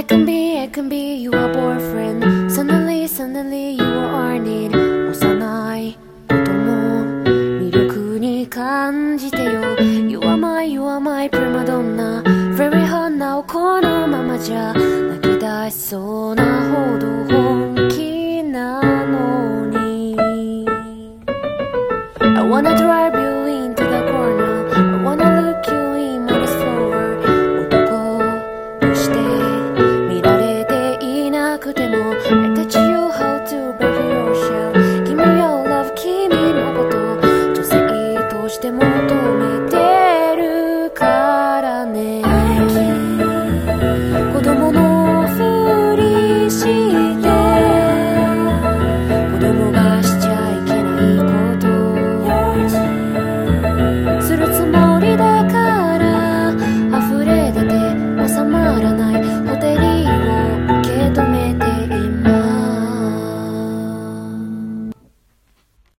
I can be your boyfriend. Suddenly you are need. 幼いことも魅力に感じてよ。You are my prima donna. Very hard now このままじゃ泣き出しそうなほど本気なのに。I wanna drive